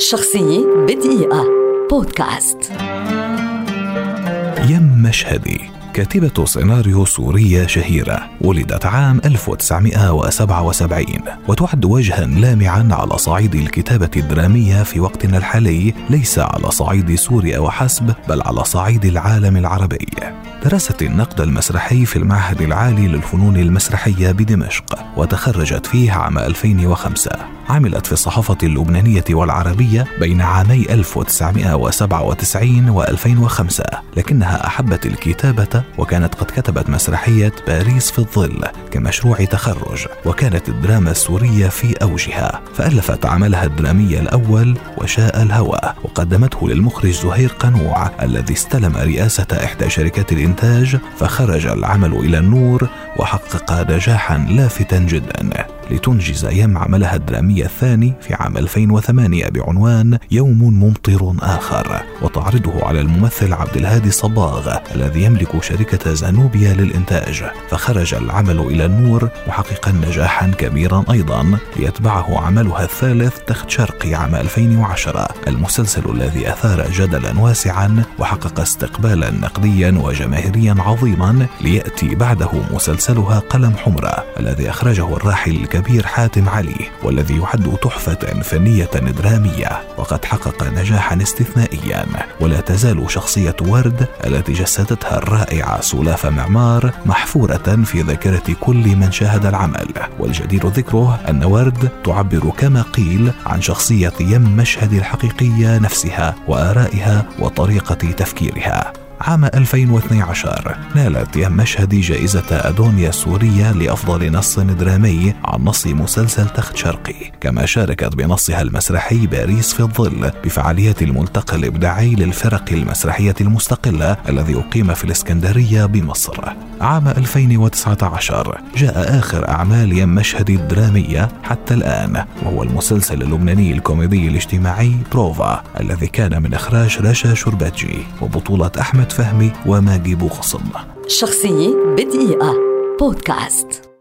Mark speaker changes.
Speaker 1: شخصية بدقيقة بودكاست.
Speaker 2: يم مشهدي كاتبة سيناريو سورية شهيرة، ولدت عام 1977 وتعد وجها لامعا على صعيد الكتابة الدرامية في وقتنا الحالي، ليس على صعيد سوريا وحسب بل على صعيد العالم العربي. درست النقد المسرحي في المعهد العالي للفنون المسرحية بدمشق وتخرجت فيه عام 2005. عملت في الصحافة اللبنانية والعربية بين عامي 1997 و2005، لكنها أحبت الكتابة وكانت قد كتبت مسرحية باريس في الظل كمشروع تخرج، وكانت الدراما السورية في أوجها، فألفت عملها الدرامي الأول وشاء الهوى وقدمته للمخرج زهير قنوع الذي استلم رئاسة إحدى شركات الإنتاج، فخرج العمل إلى النور وحقق نجاحا لافتا جدا، لتنجز يم عملها الدرامي الثاني في عام 2008 بعنوان يوم ممطر آخر، وتعرضه على الممثل عبد الهادي صباغ الذي يملك شركة زانوبيا للإنتاج، فخرج العمل إلى النور محققا نجاحا كبيرا أيضا، ليتبعه عملها الثالث تخت شرقي عام 2010، المسلسل الذي أثار جدلا واسعا وحقق استقبالا نقديا وجماهيريا عظيما، ليأتي بعده مسلسلها قلم حمراء الذي أخرجه الراحل الكبير حاتم علي، والذي يعد تحفة فنية درامية وقد حقق نجاحا استثنائيا. ولا تزال شخصية ورد التي جسدتها الرائعة سلافة معمار محفورة في ذاكرة كل من شاهد العمل، والجدير ذكره أن ورد تعبر كما قيل عن شخصية يم مشهد الحقيقية نفسها وآرائها وطريقة تفكيرها. عام 2012 نالت يم مشهدي جائزة أدونيا السورية لأفضل نص درامي عن نص مسلسل تخت شرقي، كما شاركت بنصها المسرحي باريس في الظل بفعاليات الملتقى الإبداعي للفرق المسرحية المستقلة الذي أقيم في الإسكندرية بمصر. عام 2019 جاء آخر أعمال يم مشهدي الدرامية حتى الآن، وهو المسلسل اللبناني الكوميدي الاجتماعي بروفا الذي كان من إخراج رشا شربتجي وبطولة أحمد فهمي وماجي بوخصم.
Speaker 1: شخصية بدقيقة بودكاست.